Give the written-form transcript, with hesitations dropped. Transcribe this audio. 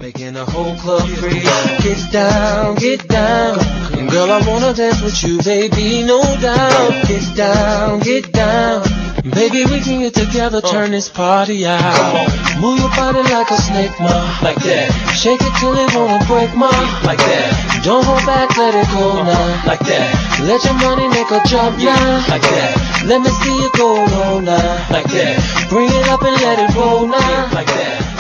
making the whole club free. Get down, get down. Girl, I wanna dance with you, baby, no doubt. Get down, get down. Baby, we can get together, turn this party out. Move your body like a snake, ma, like that. Shake it till it wanna break, ma, like that. Don't hold back, let it go now, like that. Let your money make a jump now, like that. Let me see you go low now, like that. Bring it up and let it roll now, like that.